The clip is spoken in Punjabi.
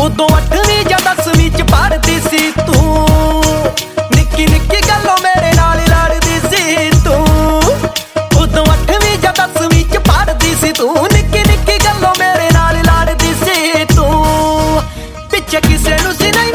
ਉਦੋਂ 8ਵੀਂ ਜਾਂ 10ਵੀਂ ਚ ਪੜ੍ਹਦੀ ਸੀ ਤੂੰ, ਨਿੱਕੀ ਨਿੱਕੀ ਗੱਲੋਂ ਮੇਰੇ ਨਾਲ ਲੜਦੀ ਸੀ ਤੂੰ। ਉਦੋਂ 8ਵੀਂ ਜਾਂ 10ਵੀਂ ਚ ਪੜ੍ਹਦੀ ਸੀ ਤੂੰ, ਨਿੱਕੀ ਨਿੱਕੀ ਗੱਲੋਂ ਮੇਰੇ ਨਾਲ ਲੜਦੀ ਸੀ ਤੂੰ। ਪਿੱਛੇ ਕਿਸੇ ਨੂੰ ਸੀ ਨਹੀਂ